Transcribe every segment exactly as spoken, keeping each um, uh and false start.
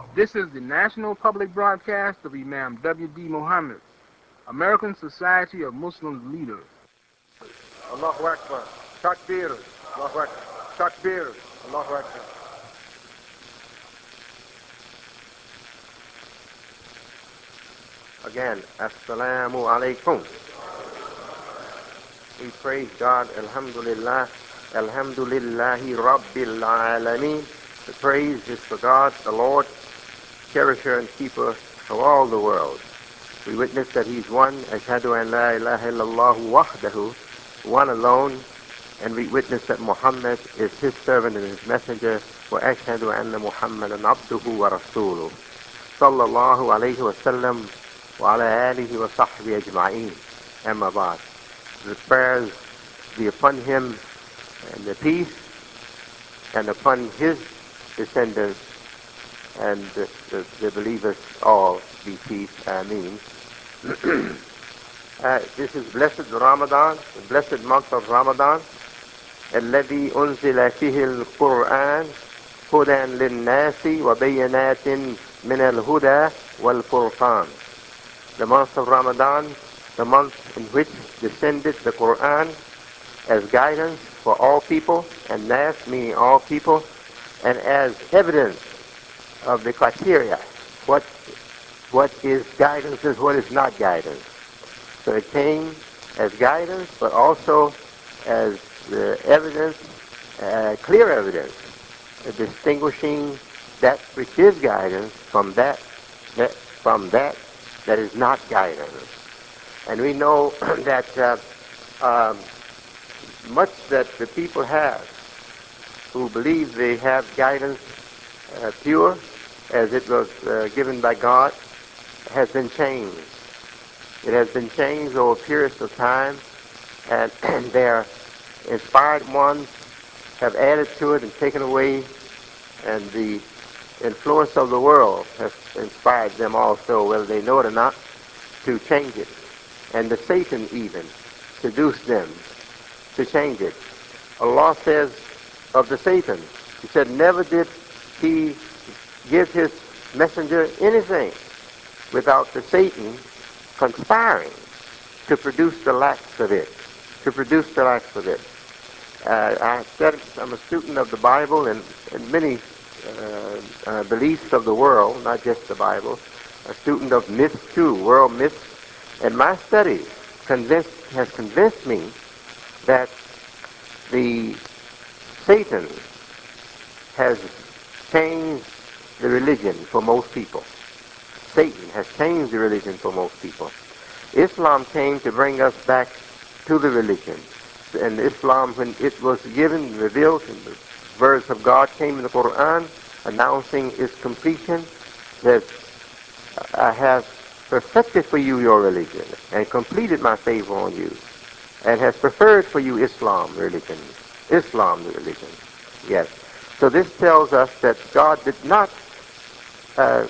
This is the national public broadcast of Imam W D. Muhammad, American Society of Muslim Leaders. Allahu Akbar. Takbir. Allahu Akbar. Takbir. Allahu Akbar. Again, Assalamu alaikum. We praise God, Alhamdulillah, Alhamdulillahi Rabbil Alameen. The praise is for God, the Lord, cherisher and keeper of all the world. We witness that He's one, Ashhadu an la ilaha illallah wahdahu, one alone, and we witness that Muhammad is His servant and His messenger, wa ashhadu anna Muhammadan abduhu wa rasuluh. Sallallahu alayhi wa sallam wa ala alihi wa sahbihi ajma'een. Amma ba'd. The prayers be upon him and the peace, and upon his descendants and the, the, the believers all be peace. Ameen. uh, this is blessed Ramadan, the blessed month of Ramadan. الذي أنزل فيه القرآن هدى للناس وبينات من الهدى والفرقان. The month of Ramadan, the month in which descended the Quran as guidance for all people, and nas meaning all people, and as evidence of the criteria, what what is guidance and what is not guidance. So it came as guidance, but also as uh, evidence, uh, clear evidence, uh, distinguishing that which is guidance from that, that from that that is not guidance. And we know that uh, um, much that the people have who believe they have guidance uh, pure, as it was uh, given by God, has been changed. It has been changed over periods of time, and, and their inspired ones have added to it and taken away, and the influence of the world has inspired them also, whether they know it or not, to change it. And the Satan even seduced them to change it. Allah says of the Satan, He said, never did he give his messenger anything without the Satan conspiring to produce the lacks of it, to produce the lacks of it. Uh, I said I'm a student of the Bible and, and many uh, uh, beliefs of the world, not just the Bible, a student of myths too, world myths, and my studies convinced, has convinced me that the Satan has changed the religion for most people. Satan has changed the religion for most people. Islam came to bring us back to the religion. And Islam, when it was given, revealed, and the words of God came in the Quran announcing its completion, that I have perfected for you your religion and completed my favor on you, and has preferred for you Islam religion. Islam the religion. Yes. So this tells us that God did not uh,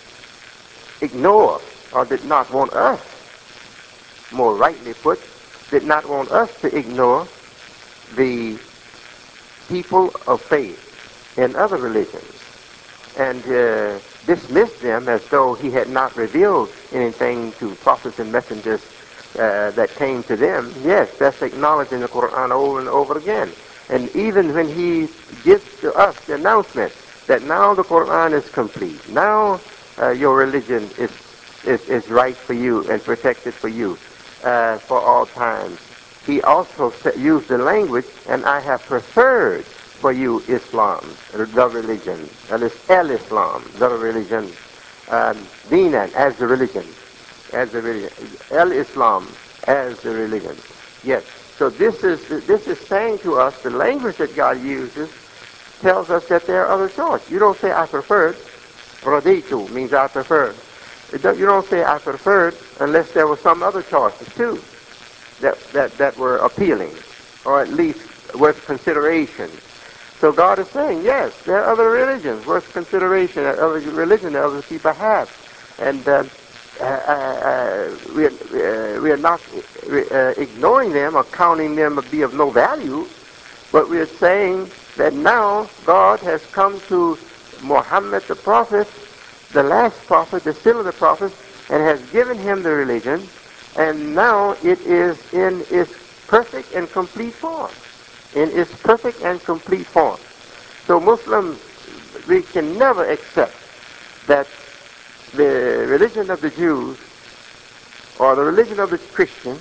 ignore, or did not want us, more rightly put, did not want us to ignore the people of faith in other religions and uh, dismiss them as though He had not revealed anything to prophets and messengers uh, that came to them. Yes, that's acknowledged in the Quran over and over again. And even when He gives to us the announcement that now the Quran is complete, now uh, your religion is, is, is right for you and protected for you uh, for all times, He also used the language, and I have preferred for you Islam, the religion, al-Islam, the religion, um, Dinan, as the religion, as the religion, al-Islam, as the religion. Yes. So this is this is saying to us, the language that God uses tells us that there are other choices. You don't say I preferred. Raditu means I prefer. It don't, you don't say I preferred unless there were some other choices too that that that were appealing, or at least worth consideration. So God is saying, yes, there are other religions worth consideration, there are other religions that other people have, and uh, uh, uh, we, are, uh, we are not uh, ignoring them or counting them to be of no value, but we are saying that now God has come to Muhammad the Prophet the last prophet, the seal of the prophets, and has given him the religion, and now it is in its perfect and complete form. In its perfect and complete form. So Muslims, we can never accept that the religion of the Jews or the religion of the Christians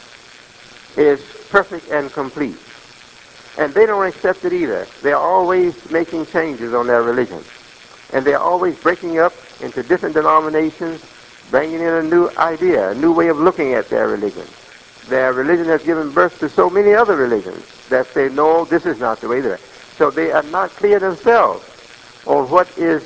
is perfect and complete. And they don't accept it either. They're always making changes on their religion. And they're always breaking up into different denominations, bringing in a new idea, a new way of looking at their religion. Their religion has given birth to so many other religions that say, no, this is not the way they're. So they are not clear themselves on what is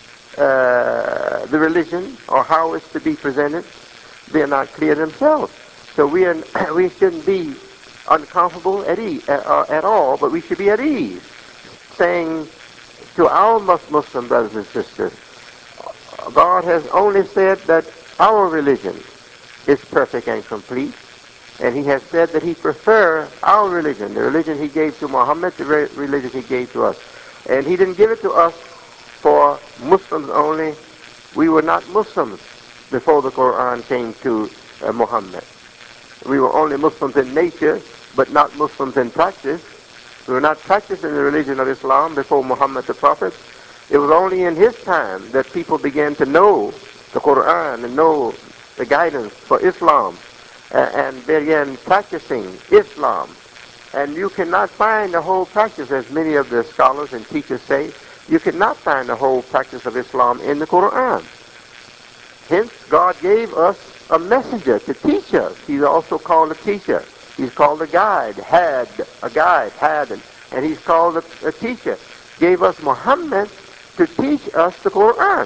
uh, the religion or how it's to be presented. They're not clear themselves. So we are, we shouldn't be uncomfortable at, e- uh, at all, but we should be at ease, saying to our Muslim brothers and sisters, God has only said that our religion is perfect and complete, and he has said that he prefers our religion, the religion he gave to Muhammad, the re- religion he gave to us. And he didn't give it to us for Muslims only. We were not Muslims before the Quran came to uh, Muhammad. We were only Muslims in nature, but not Muslims in practice. We were not practicing the religion of Islam before Muhammad the Prophet. It was only in his time that people began to know the Quran and know the guidance for Islam uh, and began practicing Islam. And you cannot find the whole practice, as many of the scholars and teachers say, you cannot find the whole practice of Islam in the Quran. Hence, God gave us a messenger to teach us. He's also called a teacher. He's called a guide, had, a guide, had, and he's called a, a teacher. Gave us Muhammad to teach us the Quran.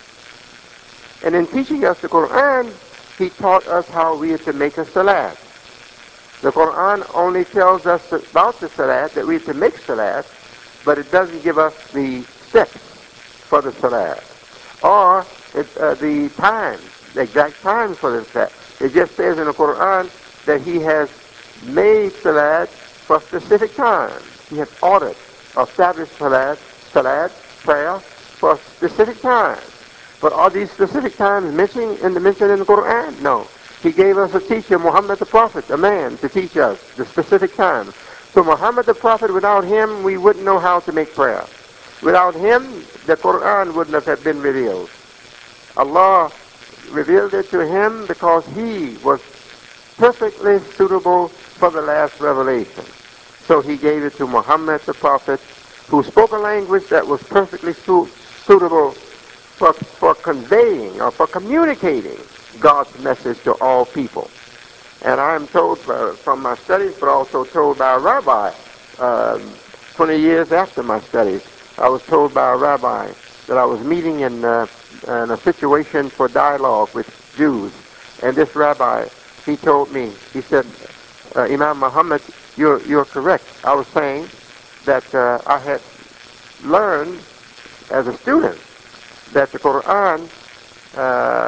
And in teaching us the Quran, he taught us how we are to make a salat. The Quran only tells us about the salat, that we are to make salat, but it doesn't give us the steps for the salat. Or it, uh, the time, the exact time for the salat. It just says in the Quran that he has made salat for specific times. He has ordered, established salat, salat, prayer, for specific times. But are these specific times mentioned in the mentioned in the Quran? No. He gave us a teacher, Muhammad the Prophet, a man, to teach us the specific times. So Muhammad the Prophet, without him, we wouldn't know how to make prayer. Without him, the Quran wouldn't have been revealed. Allah revealed it to him because he was perfectly suitable for the last revelation. So he gave it to Muhammad the Prophet, who spoke a language that was perfectly su- suitable for, for conveying or for communicating God's message to all people. And I am told uh, from my studies, but also told by a rabbi, uh, twenty years after my studies, I was told by a rabbi that I was meeting in, uh, in a situation for dialogue with Jews. And this rabbi, he told me, he said, uh, Imam Muhammad, you're, you're correct. I was saying that uh, I had learned as a student that the Quran, uh,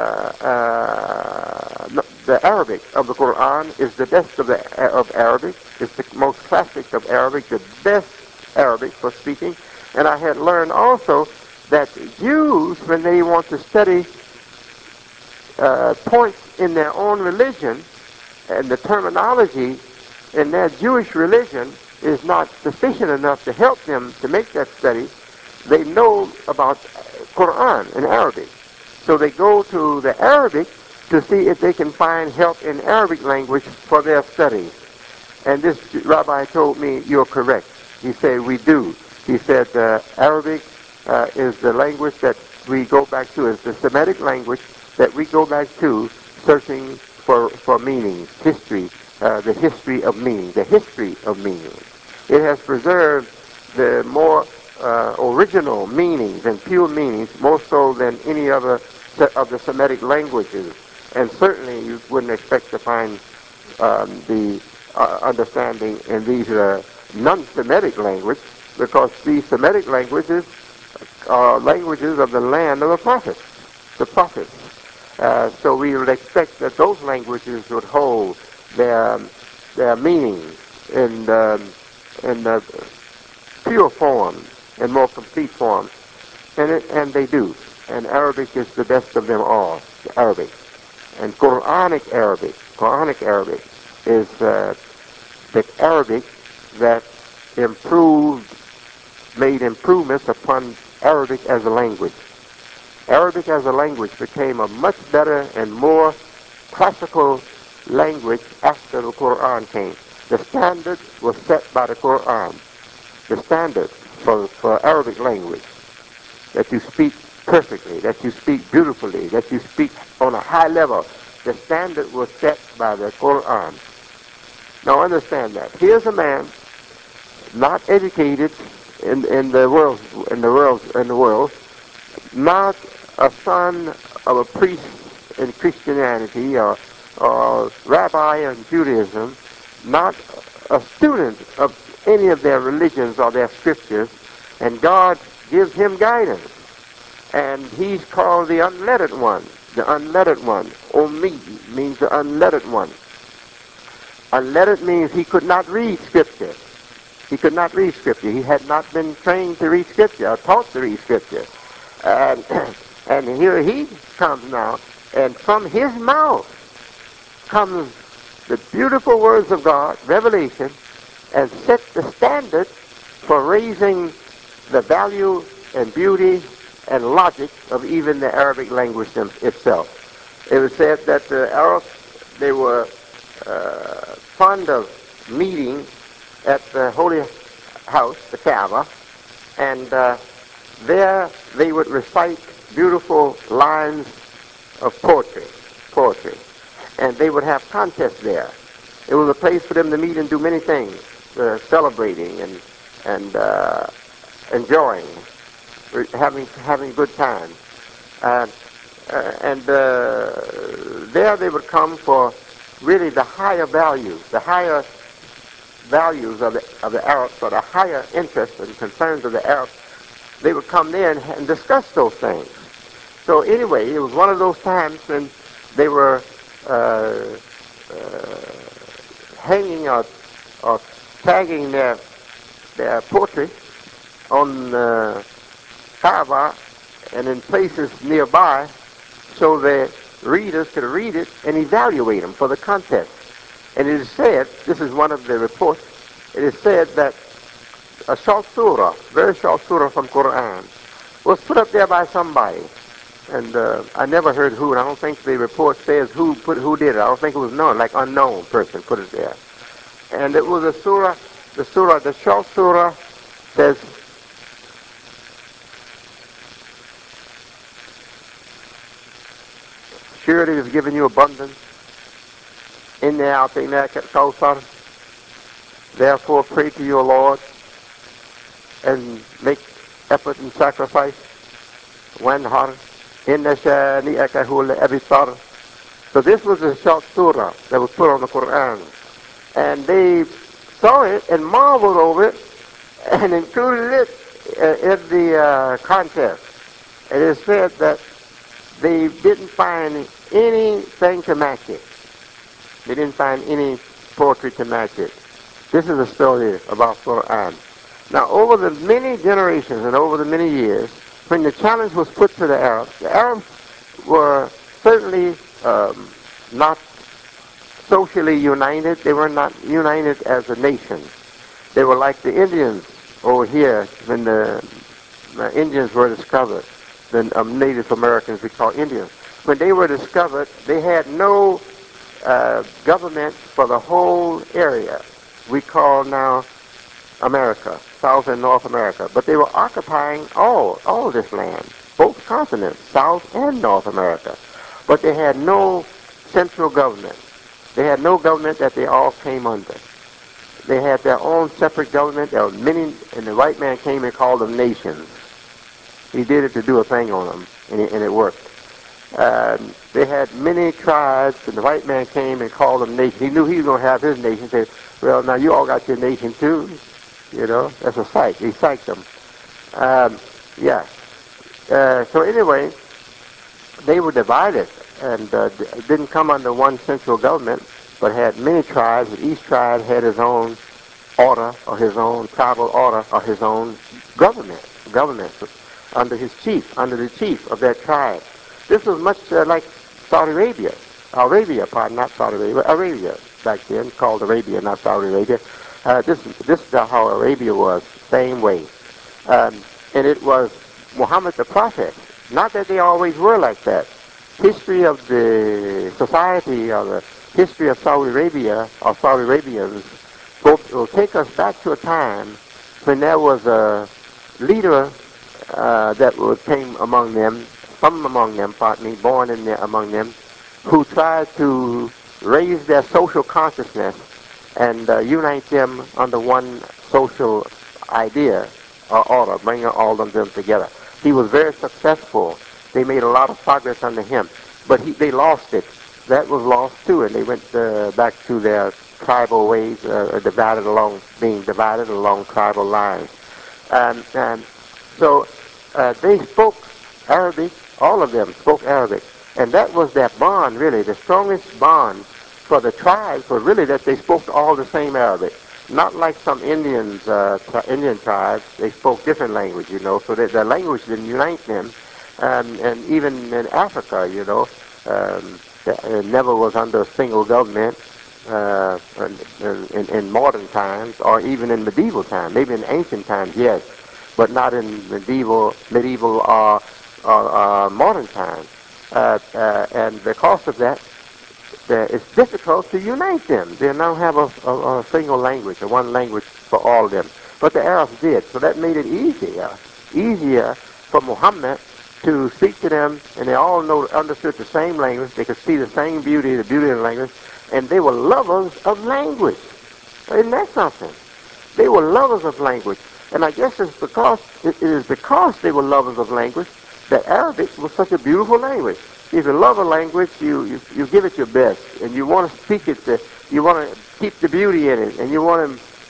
uh, the Arabic of the Quran is the best of, the, of Arabic. It's the most classic of Arabic, the best Arabic for speaking. And I had learned also that Jews, when they want to study uh, points in their own religion, and the terminology in their Jewish religion is not sufficient enough to help them to make that study, they know about Quran in Arabic. So they go to the Arabic to see if they can find help in Arabic language for their studies. And this rabbi told me, you're correct. He said, we do. He said, uh, Arabic uh, is the language that we go back to, is the Semitic language that we go back to searching for, for meanings, history, uh, the history of meaning, the history of meaning. It has preserved the more uh, original meanings and pure meanings, more so than any other of the Semitic languages. And certainly you wouldn't expect to find um, the uh, understanding in these uh, non-Semitic languages, because these Semitic languages are languages of the land of the prophets, the prophets. Uh, so we would expect that those languages would hold their their meaning in um, in the pure form, in more complete form, and it, and they do. and Arabic is the best of them all, the Arabic. And Quranic Arabic, Quranic Arabic is uh, the Arabic that improved, made improvements upon Arabic as a language. Arabic as a language became a much better and more classical language after the Quran came. The standard was set by the Quran. The standard for, for Arabic language, that you speak perfectly, that you speak beautifully, that you speak on a high level. The standard was set by the Quran. Now understand that. Here's a man not educated in, in the world, in the world, in the world, not a son of a priest in Christianity or, or rabbi in Judaism, not a student of any of their religions or their scriptures, and God gives him guidance. And he's called the unlettered one. The unlettered one. Ummi means the unlettered one. Unlettered means he could not read scripture. He could not read scripture. He had not been trained to read scripture or taught to read scripture. And, and here he comes now, and from his mouth comes the beautiful words of God, revelation, and set the standard for raising the value and beauty and logic of even the Arabic language itself. It was said that the Arabs, they were uh, fond of meeting at the Holy House, the Kaaba, and uh, there they would recite beautiful lines of poetry, poetry, and they would have contests there. It was a place for them to meet and do many things, uh, celebrating and and uh, enjoying, having having a good time, uh, uh, and uh, there they would come for really the higher values, the higher values of the of the Arabs, or the higher interests and concerns of the Arabs. They would come there and, and discuss those things. So anyway, it was one of those times when they were uh, uh, hanging or, or tagging their their poetry on uh, Kaaba and in places nearby, so that readers could read it and evaluate them for the contest. And it is said, this is one of the reports, it is said that a short surah, very short surah from Quran, was put up there by somebody. And uh, I never heard who, and I don't think the report says who put who did it. I don't think it was known, like unknown person put it there. And it was a surah, the surah, the short surah says, surety is giving you abundance. In there, out there, Kawthar. Therefore, pray to your Lord and make effort and sacrifice. Wanhar, inna shani'aka huwa al-abtar. So this was a short surah that was put on the Quran, and they saw it and marveled over it and included it uh, in the uh, contest. It is said that they didn't find anything to match it. They didn't find any poetry to match it. This is a story about Quran. Now, over the many generations and over the many years, when the challenge was put to the Arabs, the Arabs were certainly um, not socially united. They were not united as a nation. They were like the Indians over here when the, the Indians were discovered, the um, Native Americans we call Indians. When they were discovered, they had no uh, government for the whole area we call now America, South and North America. But they were occupying all, all this land, both continents, South and North America. But they had no central government. They had no government that they all came under. They had their own separate government. There were many, and the white man came and called them nations. He did it to do a thing on them, and it, and it worked. Um, they had many tribes, and the white man came and called them nations. He knew he was going to have his nation. He said, well, now you all got your nation too. You know, that's a psych. He psyched them. Um, yeah. Uh, so anyway, they were divided and uh, d- didn't come under one central government, but had many tribes, and each tribe had his own order or his own tribal order or his own government. Government. under his chief, under the chief of that tribe. This was much uh, like Saudi Arabia, Arabia, pardon, not Saudi Arabia, Arabia back then, called Arabia, not Saudi Arabia. Uh, this, this is how Arabia was, same way. Um, and it was Muhammad the Prophet. Not that they always were like that. History of the society, or the history of Saudi Arabia, or Saudi Arabians, will, will take us back to a time when there was a leader uh, that was, came among them, some among them, pardon me, born in there among them, who tried to raise their social consciousness and uh, unite them under one social idea or order, bringing all of them together. He was very successful. They made a lot of progress under him, but he, they lost it. That was lost too, and they went uh, back to their tribal ways, uh, divided along, being divided along tribal lines. Um, and so uh, they spoke Arabic. All of them spoke Arabic, and that was their bond, really. The strongest bond for the tribes was really that they spoke all the same Arabic. Not like some Indians, uh, tri- Indian tribes, they spoke different language, you know, so that the language didn't unite them. Um, and even in Africa, you know, um, it never was under a single government uh, in, in, in modern times, or even in medieval times. Maybe in ancient times, yes, but not in medieval, medieval or, or uh, modern times. Uh, uh, and because of that, Uh, it's difficult to unite them. They now have a, a, a single language, a one language for all of them. But the Arabs did, so that made it easier, easier for Muhammad to speak to them, and they all know, understood the same language. They could see the same beauty, the beauty of the language, and they were lovers of language. Isn't that something? They were lovers of language, and I guess it's because it is because they were lovers of language that Arabic was such a beautiful language. If you love a language, you, you, you give it your best, and you want to speak it, to, you want to keep the beauty in it, and you want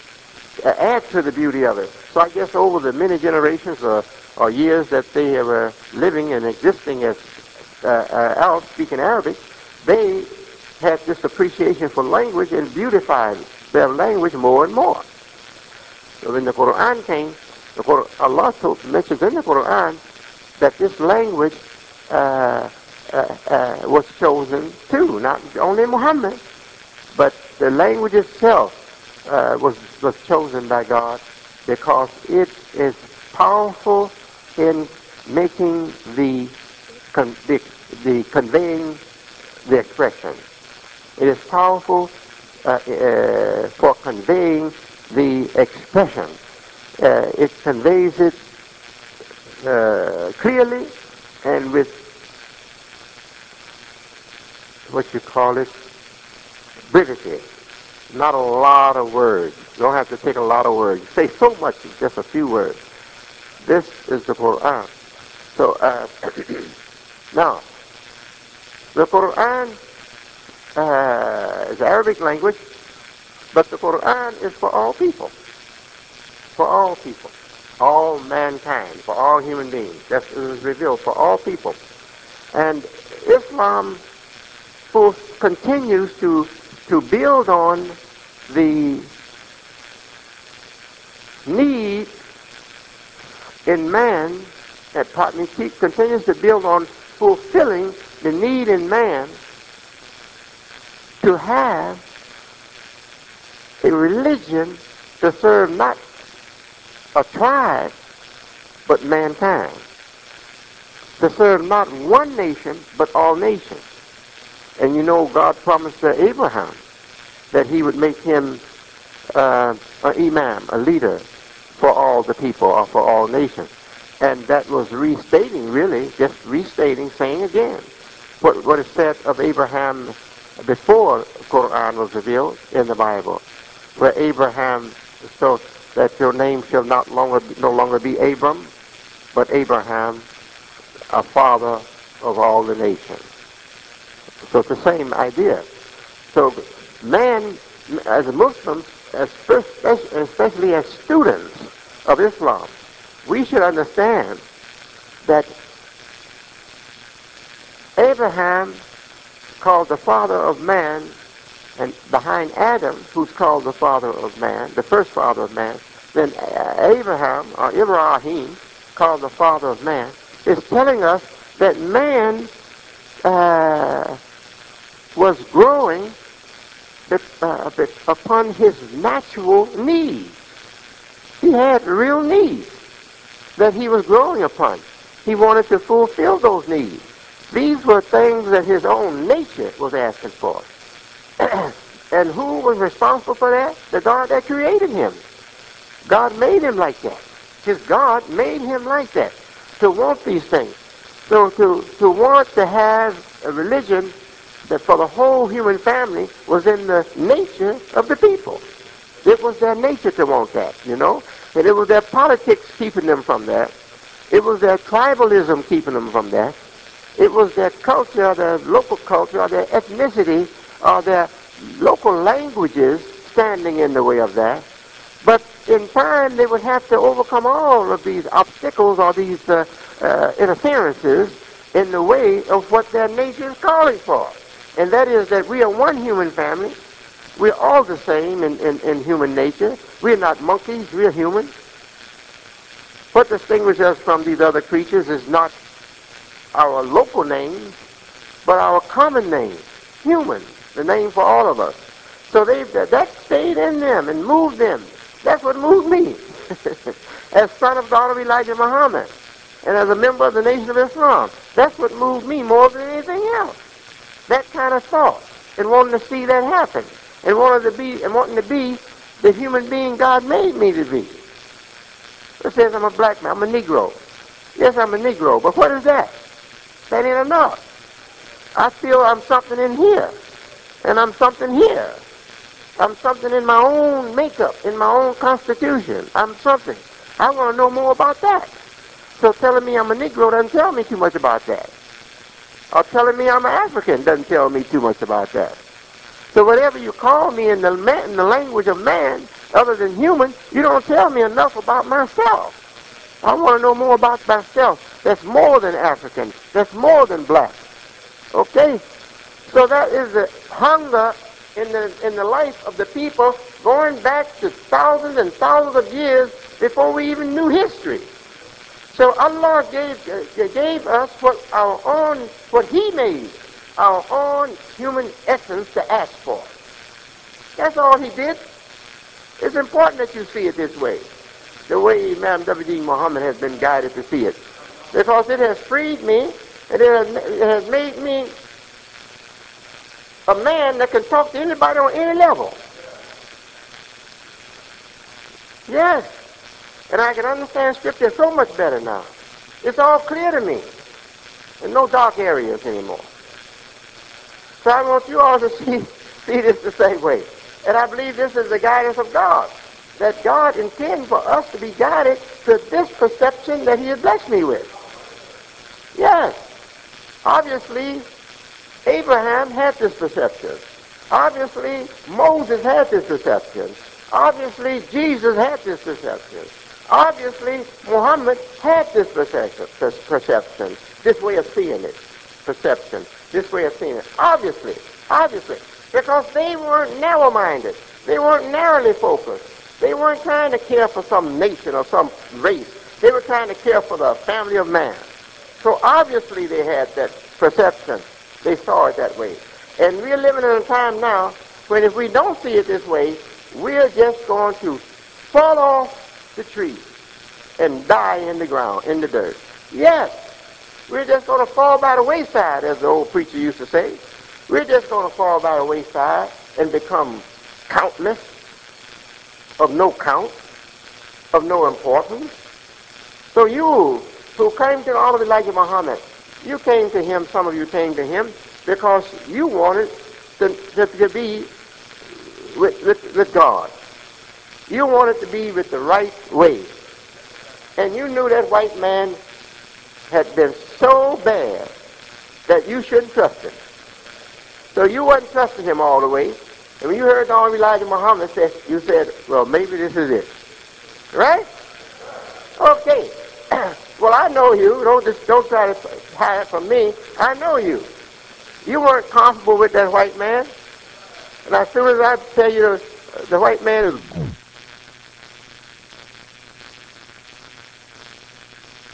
to add to the beauty of it. So I guess over the many generations or, or years that they were living and existing as uh, uh, Arabs, speaking Arabic, they had this appreciation for language and beautified their language more and more. So when the Quran came, the Quran, Allah told, mentions in the Quran that this language uh, Uh, uh, was chosen too, not only Muhammad, but the language itself uh, was was chosen by God because it is powerful in making the con- the, the conveying the expression. It is powerful uh, uh, for conveying the expression. Uh, it conveys it uh, clearly and with what you call it, brevity. Not a lot of words. You don't have to take a lot of words. You say so much in just a few words. This is the Quran. So, uh, now, the Quran uh, is Arabic language, but the Quran is for all people. For all people. All mankind. For all human beings. That is revealed for all people. And Islam continues to to build on the need in man, that partly continues to build on fulfilling the need in man to have a religion to serve not a tribe, but mankind. To serve not one nation, but all nations. And you know, God promised to Abraham that he would make him uh, an imam, a leader for all the people, or for all nations. And that was restating, really, just restating, saying again, what, what is said of Abraham before the Quran was revealed in the Bible, where Abraham, so that your name shall not longer no longer be Abram, but Abraham, a father of all the nations. So it's the same idea. So man, as Muslims, especially as students of Islam, we should understand that Abraham, called the father of man, and behind Adam, who's called the father of man, the first father of man, then Abraham, or Ibrahim, called the father of man, is telling us that man uh, was growing uh, upon his natural needs. He had real needs that he was growing upon. He wanted to fulfill those needs. These were things that his own nature was asking for. And who was responsible for that? The God that created him. God made him like that. His God made him like that, to want these things. So to, to want to have a religion that for the whole human family was in the nature of the people. It was their nature to want that, you know. And it was their politics keeping them from that. It was their tribalism keeping them from that. It was their culture, their local culture, their ethnicity, or their local languages standing in the way of that. But in time, they would have to overcome all of these obstacles or these uh, uh, interferences in the way of what their nature is calling for. And that is that we are one human family. We're all the same in, in, in human nature. We're not monkeys, we're human. What distinguishes us from these other creatures is not our local names, but our common name, human, the name for all of us. So they that stayed in them and moved them. That's what moved me. As son of daughter of Elijah Muhammad, and as a member of the Nation of Islam, that's what moved me more than anything else. That kind of thought, and wanting to see that happen, and wanting to be, and wanting to be the human being God made me to be. It says I'm a black man, I'm a Negro. Yes, I'm a Negro, but what is that? That ain't enough. I feel I'm something in here, and I'm something here. I'm something in my own makeup, in my own constitution. I'm something. I want to know more about that. So telling me I'm a Negro doesn't tell me too much about that. Or telling me I'm an African doesn't tell me too much about that. So whatever you call me in the, man, in the language of man, other than human, you don't tell me enough about myself. I want to know more about myself. That's more than African. That's more than black. Okay? So that is the hunger in the in the life of the people going back to thousands and thousands of years before we even knew history. So Allah gave uh, gave us what our own what He made, our own human essence to ask for. That's all He did. It's important that you see it this way, the way Imam W D Muhammad has been guided to see it, because it has freed me and it has, it has made me a man that can talk to anybody on any level. Yes. And I can understand Scripture so much better now. It's all clear to me. There's no dark areas anymore. So I want you all to see, see this the same way. And I believe this is the guidance of God. That God intends for us to be guided to this perception that He has blessed me with. Yes. Obviously, Abraham had this perception. Obviously, Moses had this perception. Obviously, Jesus had this perception. Obviously, Muhammad had this perception, perception, this way of seeing it, perception, this way of seeing it. Obviously, obviously, because they weren't narrow-minded. They weren't narrowly focused. They weren't trying to care for some nation or some race. They were trying to care for the family of man. So obviously they had that perception. They saw it that way. And we're living in a time now when if we don't see it this way, we're just going to fall off the tree and die in the ground, in the dirt. Yes, we're just going to fall by the wayside, as the old preacher used to say. We're just going to fall by the wayside and become countless, of no count, of no importance. So you who came to all of Elijah Muhammad, you came to him, some of you came to him, because you wanted to, to, to be with, with, with God. You wanted to be with the right way. And you knew that white man had been so bad that you shouldn't trust him. So you wasn't trusting him all the way. And when you heard the Honorable Elijah Muhammad say, you said, well, maybe this is it. Right? Okay. Well, I know you. Don't just don't try to hide it from me. I know you. You weren't comfortable with that white man. And as soon as I tell you the, the white man is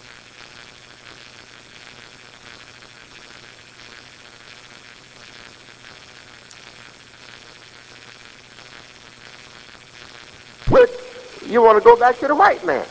you want to go back to the white man.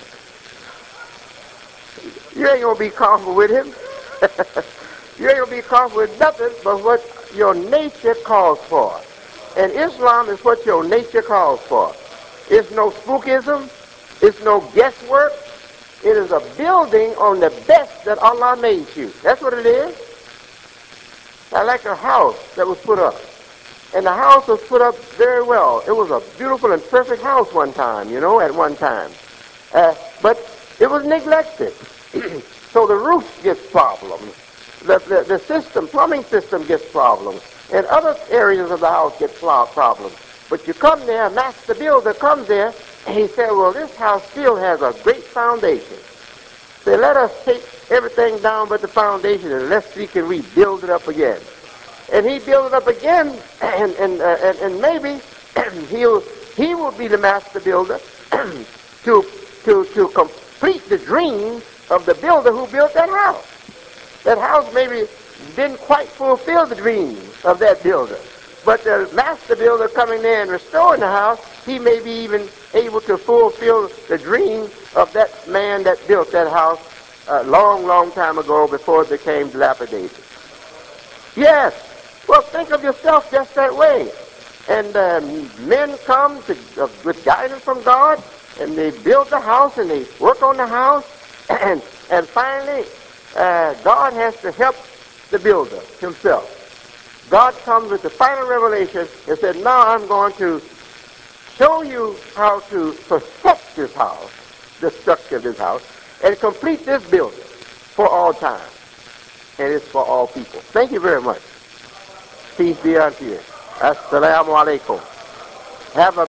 You ain't going to be comfortable with him. You ain't going to be comfortable with nothing but what your nature calls for. And Islam is what your nature calls for. It's no spookism. It's no guesswork. It is a building on the best that Allah made you. That's what it is. I like a house that was put up. And the house was put up very well. It was a beautiful and perfect house one time, you know, at one time. Uh, but it was neglected. So the roof gets problems. The, the, the system, plumbing system gets problems. And other areas of the house get problems. But you come there, a master builder comes there, and he said, well, this house still has a great foundation. So let us take everything down but the foundation, and let's see can we build it up again. And he built it up again, and and uh, and, and maybe he'll he will be the master builder to to to complete the dream of the builder who built that house. That house maybe didn't quite fulfill the dream of that builder, but the master builder coming there and restoring the house, he may be even able to fulfill the dream of that man that built that house a long, long time ago before it became dilapidated. Yes. Well, think of yourself just that way. And um, men come to, uh, with guidance from God, and they build the house, and they work on the house, and, and finally, uh, God has to help the builder himself. God comes with the final revelation and said, now I'm going to show you how to perfect this house, the structure of this house, and complete this building for all time. And it's for all people. Thank you very much. Peace be unto you. Assalamu alaikum. Have a